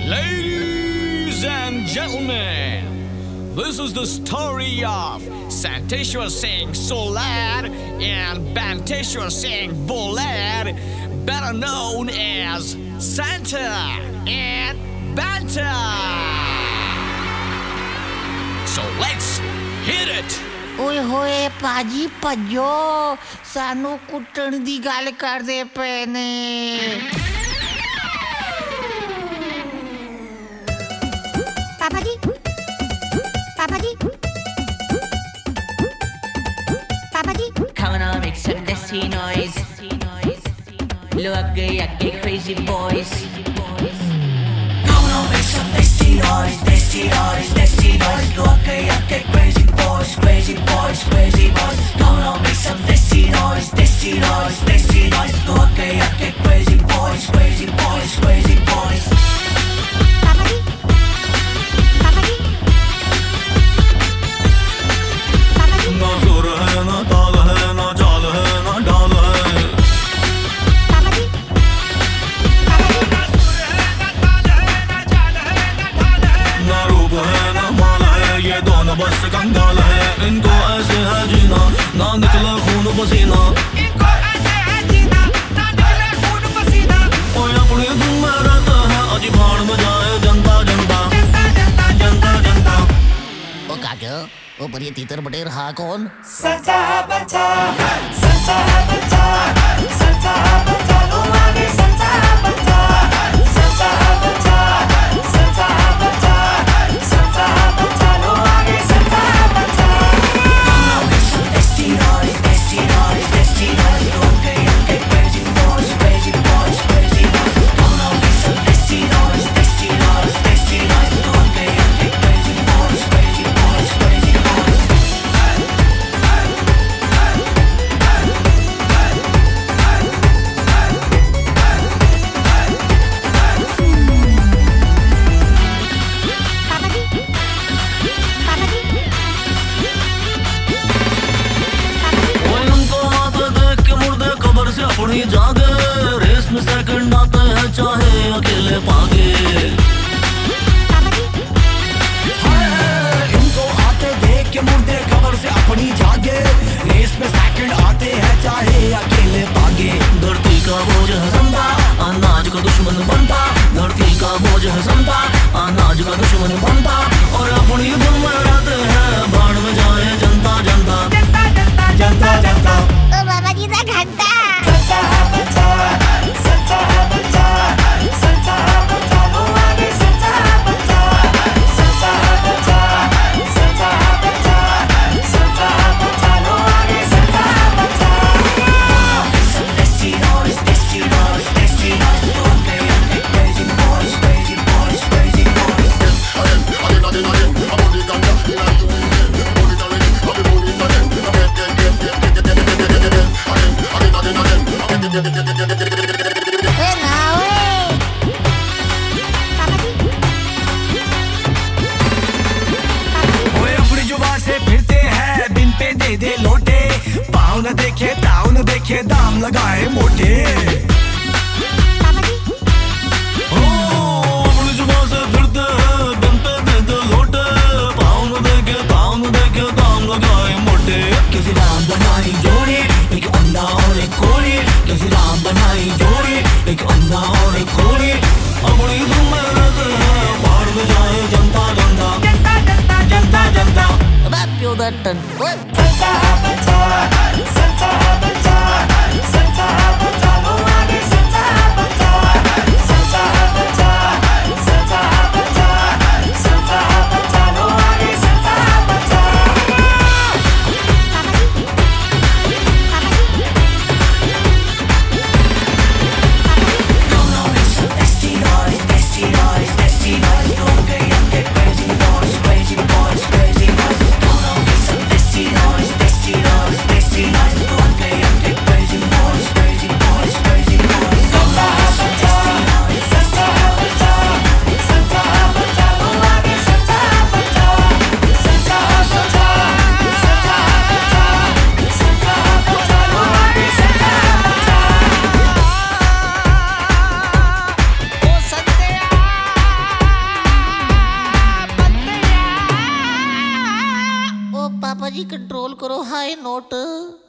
Ladies and gentlemen, this is the story of Santeshwar Singh Solar and Banteshwar Singh Bolar, better known as Santa and Banta. So let's hit it! ਓਏ ਹੋਏ ਭਾਜੀ ਭੱਜੋ, ਸਾਨੂੰ ਕੁੱਟਣ ਦੀ ਗੱਲ ਕਰਦੇ ਪਏ ਨੇ। पापा जी, पापा जी, पापा जी। Come on, make some dusty noise. Look at crazy boys. Come on, make some dusty noise, dusty noise, dusty noise. Look at crazy boys, crazy boys, crazy boys. Come on, make some dusty noise, dusty noise, dusty noise. Look at crazy boys, crazy boys, crazy boys. पापा जी, पापा जी, पापा जी। ना सुर है ना ताल है ना चाल है ना ढाल है। पापा जी, पापा जी। ना सुर है ना ताल है ना चाल है ना ढाल है। ना रूप है ना माल है, ये दोनों बस कंगाल है। इनको ऐसे है जीना ना निकले खून पसीना। इनको ऐसे है जीना ना निकले खून पसीना। ओए अपनी धुन में रहता है, आज भाड़ में जाए जनता जनता जनता जनता। ओ काका, ओ पर ये तीतर बटेर हा कौन? Santa Banta, Santa Banta, Santa Banta, no money, Santa Banta, Santa Banta, Santa Banta, Santa Banta, no money, Santa Banta. Destinoys, destinoys, destinoys. Okay, crazy boys, crazy boys, crazy boys. Come on, make some destinoys, destinoys, destinoys. Okay, crazy boys, crazy boys, crazy boys. पापा जी, पापा जी, पापा जी। ओए उनको आते देख के मुर्दे कब्र से अपनी जागे। रेस में सेकंड आते हैं चाहे अकेले भागे। पापा जी, इनको आते देख के मुर्दे कब्र से अपनी जागे। रेस में सेकंड आते हैं चाहे अकेले भागे। धरती का बोझ है समता, अनाज का दुश्मन बनता। धरती का बोझ है समता, अनाज का दुश्मन बनता। और अपनी धुन में रहते हैं, भाड़ में जाए जनता जनता जनता जनता। ओ बाबा जी का घंटा। Santa Banta, Santa Banta, Santa Banta, no money, Santa Banta, Santa Banta, Santa Banta, Santa Banta, no money, Santa Banta. Some destinoys, destinoys, destinoys. Okay, crazy boys, crazy boys, crazy boys. ए ना ओए, पापा जी, ओए अपनी जुबान से फिरते हैं, बिन पे दे दे लोटे। पाँव न देखे ताव न देखे, दाम लगाए मोटे। पापा जी, ओ, अपनी जुबान से फिरते हैं, बिन पे दे दे लोटे। पाँव न देखे ताव न देखे, दाम लगाए मोटे। किसी राम बनाई जोड़ी, एक अंधा और एक कोड़ी। किसी राम बनाई जोड़ी, एक अंधा और एक कोड़ी। अपनी धुन में रहते हैं, भाड़ में जाए जनता जनता जनता जनता। अबे प्यो दा टन। ओए Santa Banta, Santa Banta, Santa Banta, no money, Santa Banta, Santa Banta, Santa Banta, Santa Banta, no money, Santa Banta. पापा जी, पापा जी, Come on, make some destinoys, destinoys, destinoys. Okay, crazy boys, crazy boys, crazy boys. Come on, make some destinoys, destinoys. जी control करो हाय note